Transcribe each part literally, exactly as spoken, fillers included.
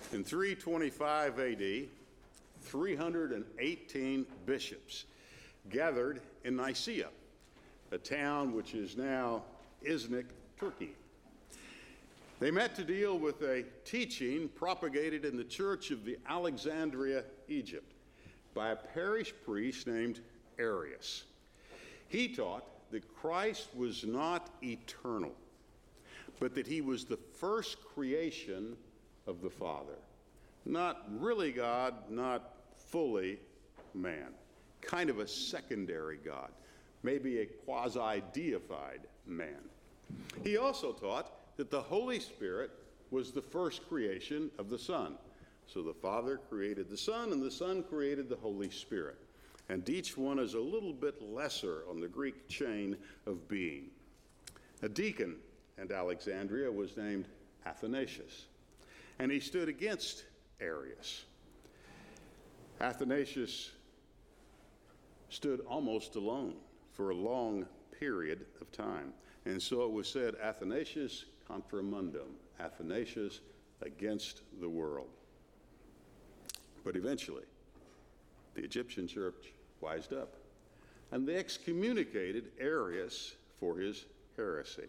In three twenty-five A D, three hundred eighteen bishops gathered in Nicaea, a town which is now Iznik, Turkey. They met to deal with a teaching propagated in the church of the Alexandria, Egypt, by a parish priest named Arius. He taught that Christ was not eternal, but that he was the first creation of the Father. Not really God, not fully man. Kind of a secondary God, maybe a quasi-deified man. He also taught that the Holy Spirit was the first creation of the Son. So the Father created the Son, and the Son created the Holy Spirit. And each one is a little bit lesser on the Greek chain of being. A deacon in Alexandria was named Athanasius, and he stood against Arius. Athanasius stood almost alone for a long period of time. And so it was said, Athanasius contra mundum, Athanasius against the world. But eventually, the Egyptian church wised up, and they excommunicated Arius for his heresy.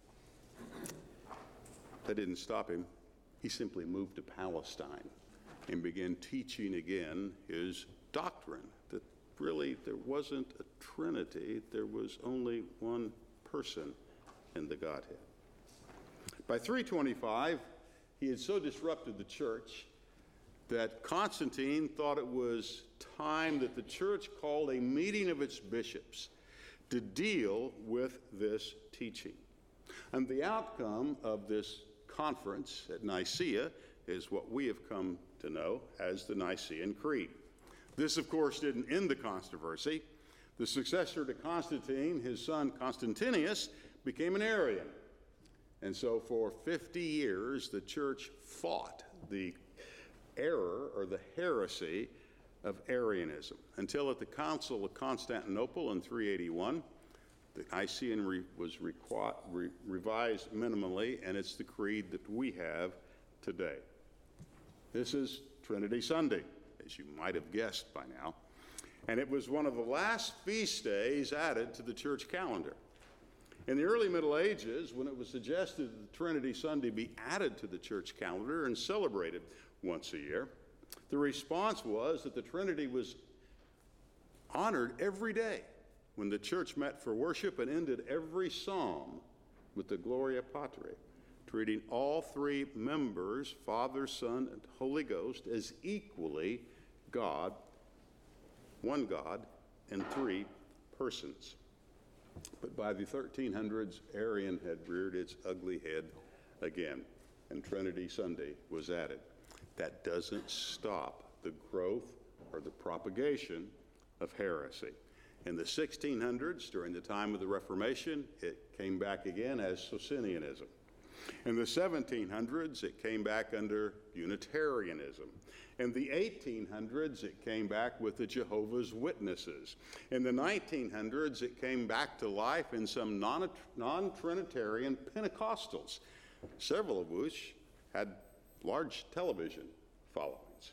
That didn't stop him. He simply moved to Palestine and began teaching again his doctrine, that really there wasn't a Trinity, there was only one person in the Godhead. By three twenty-five, he had so disrupted the church that Constantine thought it was time that the church called a meeting of its bishops to deal with this teaching. And the outcome of this conference at Nicaea is what we have come to know as the Nicene Creed. This, of course, didn't end the controversy. The successor to Constantine, his son Constantinius, became an Arian. And so for fifty years, the church fought the error or the heresy of Arianism, until at the Council of Constantinople in three eighty-one, the Nicene re- was requ- re- revised minimally, and it's the creed that we have today. This is Trinity Sunday, as you might have guessed by now, and it was one of the last feast days added to the church calendar. In the early Middle Ages, when it was suggested that Trinity Sunday be added to the church calendar and celebrated once a year, the response was that the Trinity was honored every day when the church met for worship and ended every psalm with the Gloria Patri, treating all three members, Father, Son, and Holy Ghost, as equally God, one God, and three persons. But by the thirteen hundreds, Arian had reared its ugly head again, and Trinity Sunday was added. That doesn't stop the growth or the propagation of heresy. In the sixteen hundreds, during the time of the Reformation, it came back again as Socinianism. In the seventeen hundreds, it came back under Unitarianism. In the eighteen hundreds, it came back with the Jehovah's Witnesses. In the nineteen hundreds, it came back to life in some non- non-Trinitarian Pentecostals, several of which had large television followings.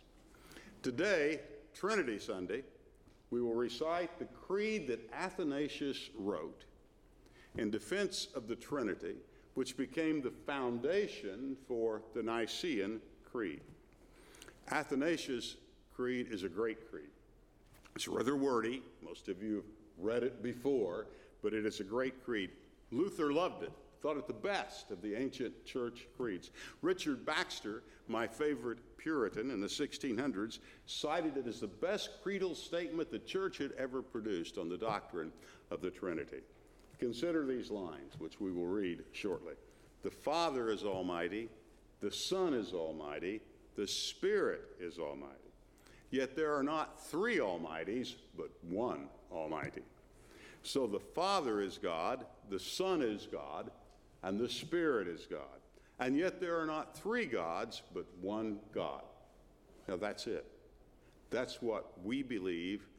Today, Trinity Sunday, we will recite the creed that Athanasius wrote in defense of the Trinity, which became the foundation for the Nicene Creed. Athanasius' creed is a great creed. It's rather wordy. Most of you have read it before, but it is a great creed. Luther loved it, thought it the best of the ancient church creeds. Richard Baxter, my favorite Puritan in the sixteen hundreds, cited it as the best creedal statement the church had ever produced on the doctrine of the Trinity. Consider these lines, which we will read shortly. The Father is almighty, the Son is almighty, the Spirit is almighty. Yet there are not three almighties, but one almighty. So the Father is God, the Son is God, and the Spirit is God. And yet there are not three gods, but one God. Now that's it. That's what we believe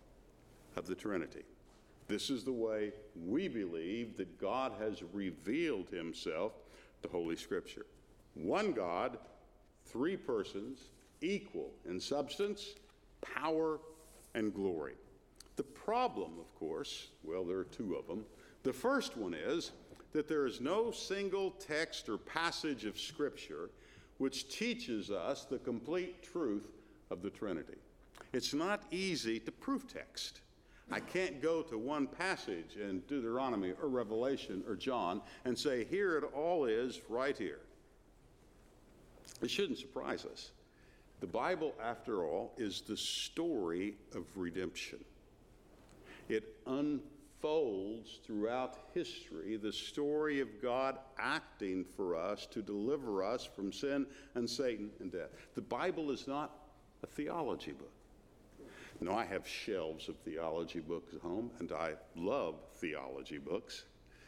of the Trinity. This is the way we believe that God has revealed himself to Holy Scripture. One God, three persons, equal in substance, power, and glory. The problem, of course, well, there are two of them. The first one is that there is no single text or passage of Scripture which teaches us the complete truth of the Trinity. It's not easy to proof text. I can't go to one passage in Deuteronomy or Revelation or John and say, here it all is right here. It shouldn't surprise us. The Bible, after all, is the story of redemption. It unfolds throughout history the story of God acting for us to deliver us from sin and Satan and death. The Bible is not a theology book. No, I have shelves of theology books at home, and I love theology books.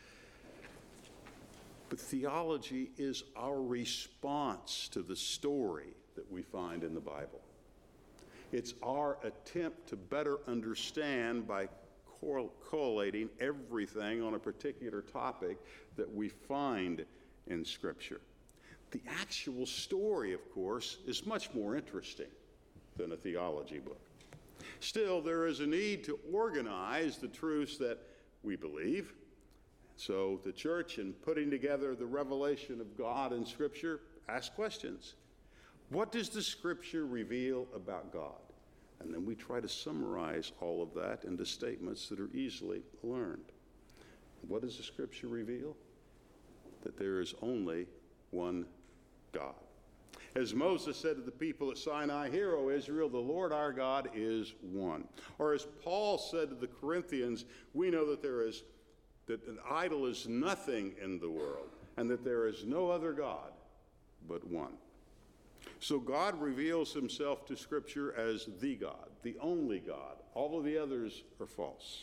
But theology is our response to the story that we find in the Bible. It's our attempt to better understand by correlating everything on a particular topic that we find in Scripture. The actual story, of course, is much more interesting than a theology book. Still, there is a need to organize the truths that we believe. So the church, in putting together the revelation of God in Scripture, asks questions. What does the Scripture reveal about God? And then we try to summarize all of that into statements that are easily learned. What does the Scripture reveal? That there is only one God. As Moses said to the people at Sinai, "Hear, O Israel, the Lord our God is one." Or as Paul said to the Corinthians, we know that there is that an idol is nothing in the world, and that there is no other God but one. So God reveals himself to Scripture as the God, the only God. All of the others are false.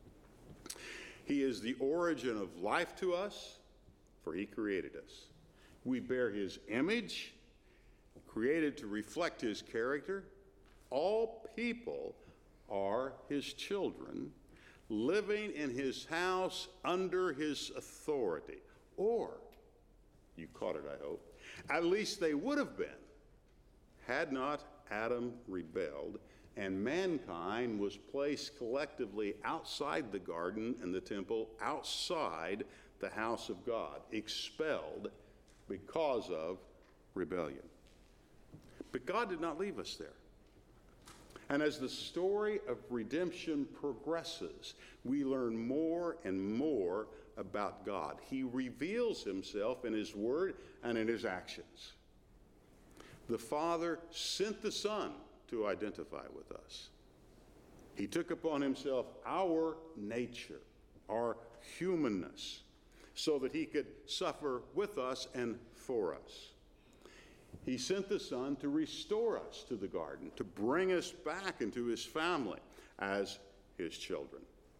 He is the origin of life to us, for he created us. We bear his image, created to reflect his character. All people are his children, living in his house under his authority. Or, you caught it, I hope, at least they would have been, had not Adam rebelled and mankind was placed collectively outside the garden and the temple, outside the house of God, expelled because of rebellion. But God did not leave us there. And as the story of redemption progresses, we learn more and more about God. He reveals himself in his word and in his actions. The Father sent the Son to identify with us. He took upon himself our nature, our humanness, so that he could suffer with us and for us. He sent the Son to restore us to the garden, to bring us back into his family as his children.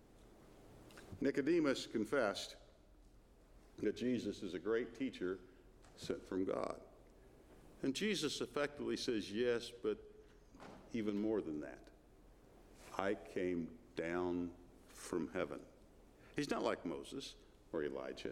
Nicodemus confessed that Jesus is a great teacher sent from God. And Jesus effectively says, yes, but even more than that. I came down from heaven. He's not like Moses or Elijah.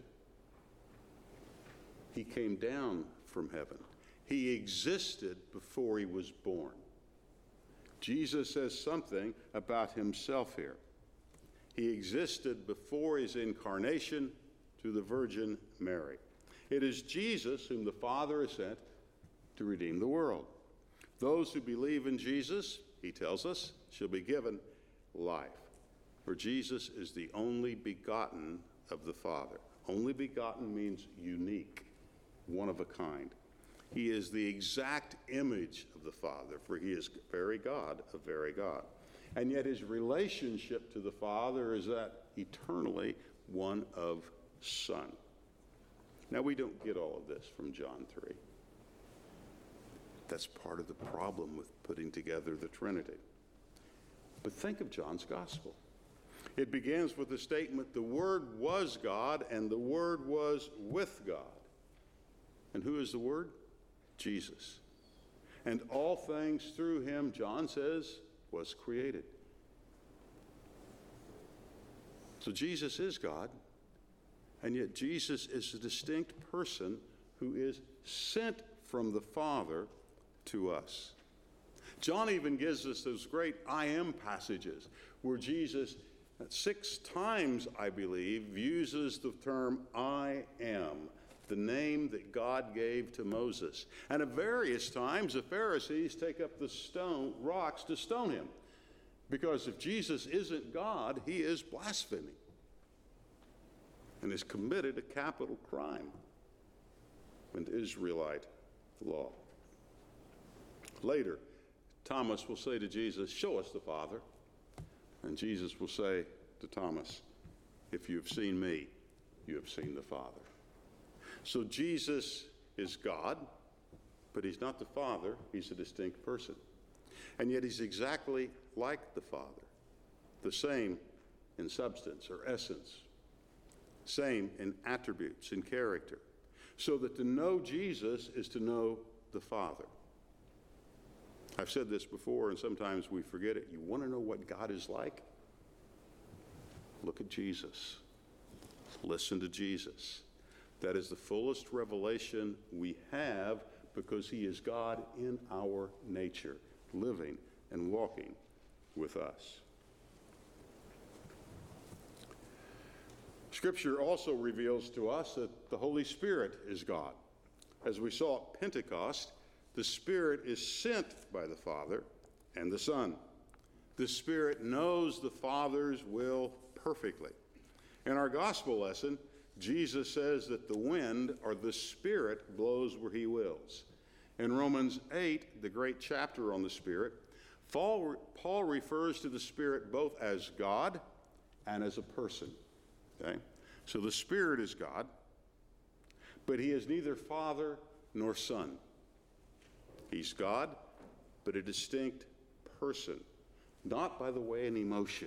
He came down from heaven. He existed before he was born. Jesus says something about himself here. He existed before his incarnation to the Virgin Mary. It is Jesus whom the Father has sent to redeem the world. Those who believe in Jesus, he tells us, shall be given life. For Jesus is the only begotten of the Father. Only begotten means unique, one of a kind. He is the exact image of the Father, for he is very God of very God. And yet his relationship to the Father is that eternally one of Son. Now, we don't get all of this from John three. That's part of the problem with putting together the Trinity. But think of John's Gospel. It begins with the statement, the Word was God, and the Word was with God. And who is the Word? Jesus. And all things through him, John says, was created. So Jesus is God, and yet Jesus is a distinct person who is sent from the Father to us. John even gives us those great I am passages where Jesus, six times, I believe, uses the term I am, the name that God gave to Moses. And at various times, the Pharisees take up the stone, rocks to stone him. Because if Jesus isn't God, he is blaspheming and has committed a capital crime in Israelite law. Later, Thomas will say to Jesus, show us the Father. And Jesus will say to Thomas, if you have seen me, you have seen the Father. So Jesus is God, but he's not the Father. He's a distinct person. And yet he's exactly like the Father, the same in substance or essence, same in attributes and character, so that to know Jesus is to know the Father. I've said this before, and sometimes we forget it. You want to know what God is like? Look at Jesus. Listen to Jesus. That is the fullest revelation we have because he is God in our nature, living and walking with us. Scripture also reveals to us that the Holy Spirit is God. As we saw at Pentecost, the Spirit is sent by the Father and the Son. The Spirit knows the Father's will perfectly. In our gospel lesson, Jesus says that the wind or the Spirit blows where he wills. In Romans eight, the great chapter on the Spirit, Paul, Paul refers to the Spirit both as God and as a person. Okay? So the Spirit is God, but he is neither Father nor Son. He's God, but a distinct person, not, by the way, an emotion.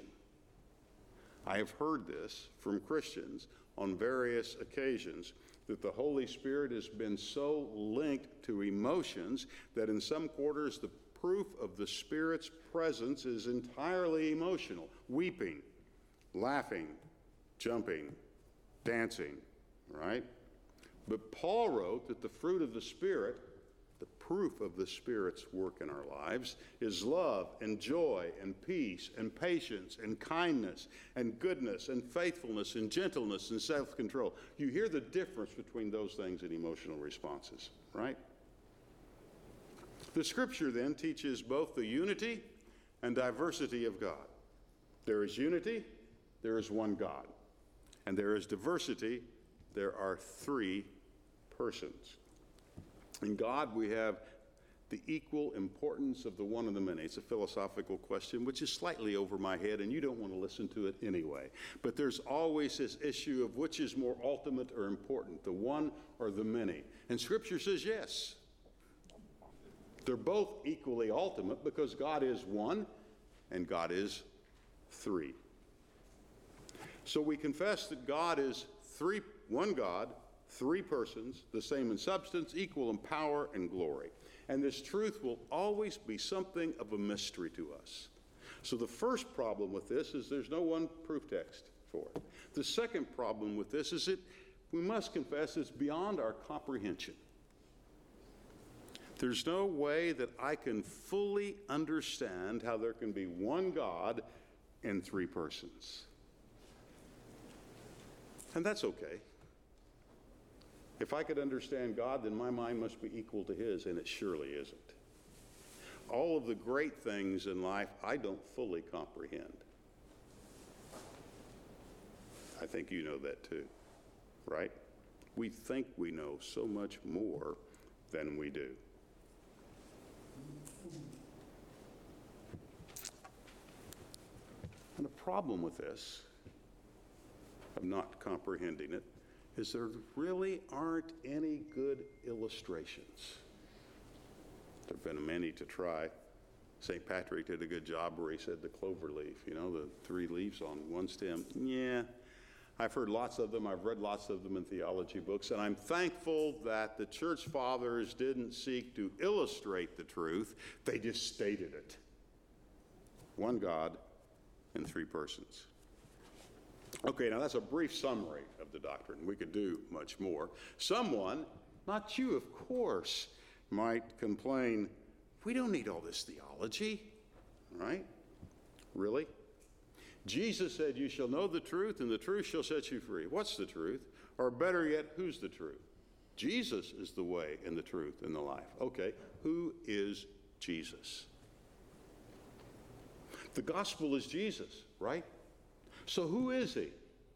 I have heard this from Christians on various occasions, that the Holy Spirit has been so linked to emotions that in some quarters the proof of the Spirit's presence is entirely emotional, weeping, laughing, jumping, dancing, right? But Paul wrote that the fruit of the Spirit, the proof of the Spirit's work in our lives, is love and joy and peace and patience and kindness and goodness and faithfulness and gentleness and self-control. You hear the difference between those things in emotional responses, right? The Scripture then teaches both the unity and diversity of God. There is unity, there is one God. And there is diversity, there are three persons. In God, we have the equal importance of the one and the many. It's a philosophical question, which is slightly over my head, and you don't want to listen to it anyway. But there's always this issue of which is more ultimate or important, the one or the many. And Scripture says yes. They're both equally ultimate because God is one and God is three. So we confess that God is three, one God, three persons, the same in substance, equal in power and glory. And this truth will always be something of a mystery to us. So the first problem with this is there's no one proof text for it. The second problem with this is that we must confess it's beyond our comprehension. There's no way that I can fully understand how there can be one God and three persons. And that's okay. If I could understand God, then my mind must be equal to his, and it surely isn't. All of the great things in life I don't fully comprehend. I think you know that too, right? We think we know so much more than we do. And the problem with this, of not comprehending it, is there really aren't any good illustrations. There have been many to try. Saint Patrick did a good job where he said the clover leaf, you know, the three leaves on one stem. Yeah, I've heard lots of them. I've read lots of them in theology books, and I'm thankful that the church fathers didn't seek to illustrate the truth. They just stated it. One God and three persons. Okay, now that's a brief summary of the doctrine. We could do much more. Someone, not you, of course, might complain, we don't need all this theology, right? Really? Jesus said, you shall know the truth, and the truth shall set you free. What's the truth? Or better yet, who's the truth? Jesus is the way and the truth and the life. Okay, who is Jesus? The gospel is Jesus, right? So who is he?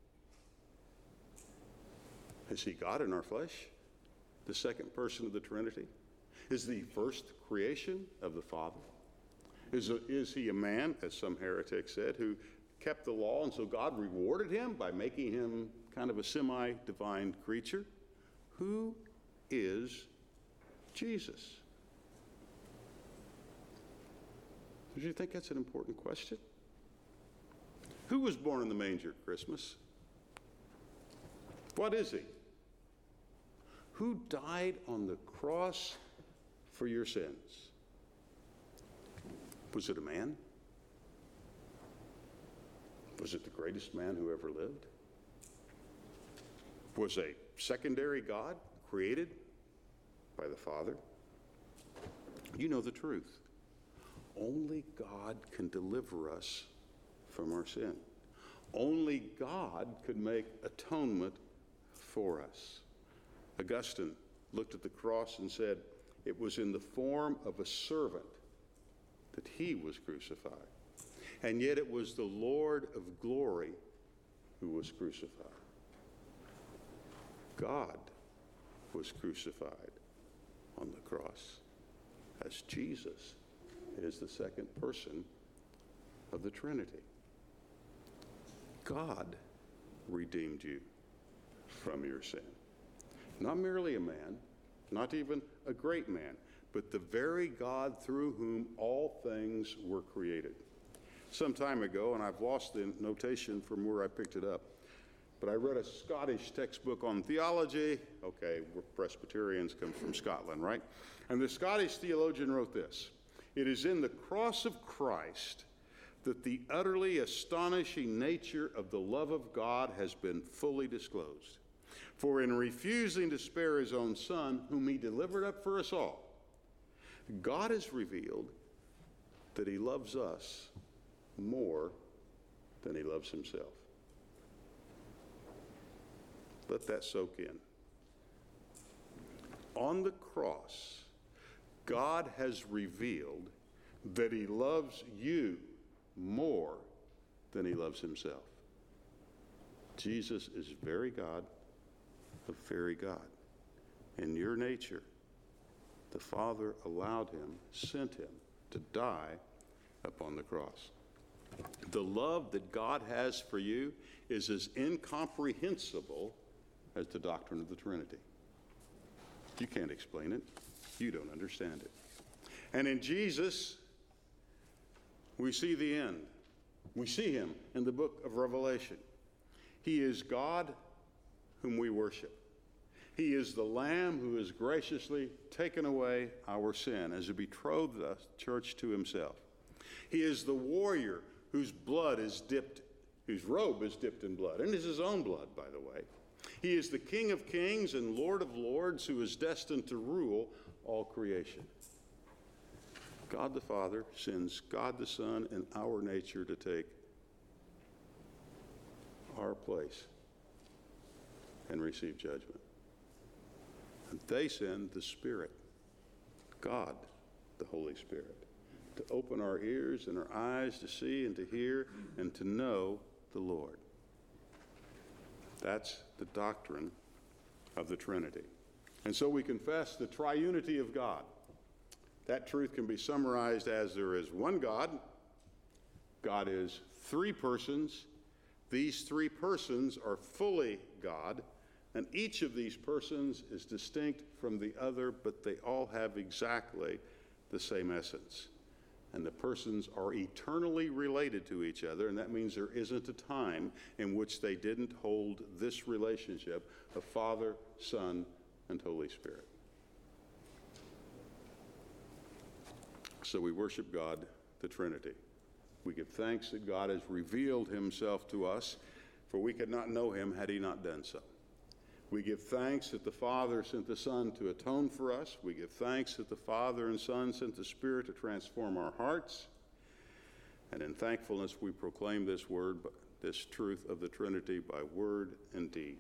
Is he God in our flesh? The second person of the Trinity? Is the first creation of the Father? Is, a, is he a man, as some heretics said, who kept the law, and so God rewarded him by making him kind of a semi-divine creature? Who is Jesus? Do you think that's an important question? Who was born in the manger at Christmas? What is he? Who died on the cross for your sins? Was it a man? Was it the greatest man who ever lived? Was a secondary God created by the Father? You know the truth. Only God can deliver us from our sin. Only God could make atonement for us. Augustine looked at the cross and said, it was in the form of a servant that he was crucified. And yet it was the Lord of glory who was crucified. God was crucified on the cross as Jesus is the second person of the Trinity. God redeemed you from your sin. Not merely a man, not even a great man, but the very God through whom all things were created. Some time ago, and I've lost the notation from where I picked it up, but I read a Scottish textbook on theology. Okay, we're Presbyterians, come from Scotland, right? And the Scottish theologian wrote this: it is in the cross of Christ that the utterly astonishing nature of the love of God has been fully disclosed. For in refusing to spare his own Son, whom he delivered up for us all, God has revealed that he loves us more than he loves himself. Let that soak in. On the cross, God has revealed that he loves you more than he loves himself. Jesus is very God of very God. In your nature, the Father allowed him, sent him to die upon the cross. The love that God has for you is as incomprehensible as the doctrine of the Trinity. You can't explain it. You don't understand it. And in Jesus, we see the end. We see him in the book of Revelation. He is God whom we worship. He is the Lamb who has graciously taken away our sin as he betrothed the church to himself. He is the warrior whose blood is dipped, whose robe is dipped in blood, and is his own blood, by the way. He is the King of kings and Lord of lords who is destined to rule all creation. God the Father sends God the Son in our nature to take our place and receive judgment. And they send the Spirit, God, the Holy Spirit, to open our ears and our eyes to see and to hear and to know the Lord. That's the doctrine of the Trinity. And so we confess the triunity of God. That truth can be summarized as there is one God. God is three persons. These three persons are fully God, and each of these persons is distinct from the other, but they all have exactly the same essence. And the persons are eternally related to each other, and that means there isn't a time in which they didn't hold this relationship of Father, Son, and Holy Spirit. So we worship God, the Trinity. We give thanks that God has revealed himself to us, for we could not know him had he not done so. We give thanks that the Father sent the Son to atone for us. We give thanks that the Father and Son sent the Spirit to transform our hearts. And in thankfulness, we proclaim this word, this truth of the Trinity by word and deed.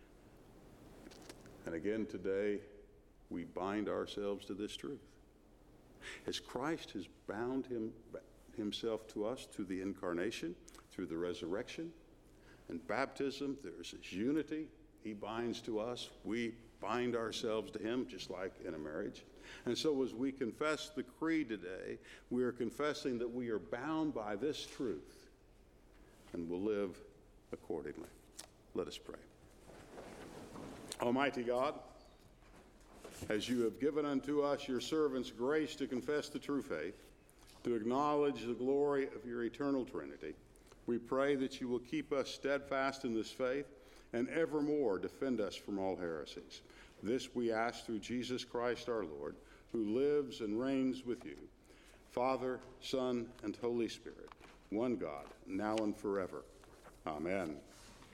And again today, we bind ourselves to this truth. As Christ has bound him, himself to us through the incarnation, through the resurrection, and baptism, there's this unity. He binds to us. We bind ourselves to him, just like in a marriage. And so as we confess the creed today, we are confessing that we are bound by this truth and will live accordingly. Let us pray. Almighty God, as you have given unto us, your servants, grace to confess the true faith, to acknowledge the glory of your eternal Trinity, we pray that you will keep us steadfast in this faith and evermore defend us from all heresies. This we ask through Jesus Christ our Lord, who lives and reigns with you, Father, Son, and Holy Spirit, one God, now and forever. Amen.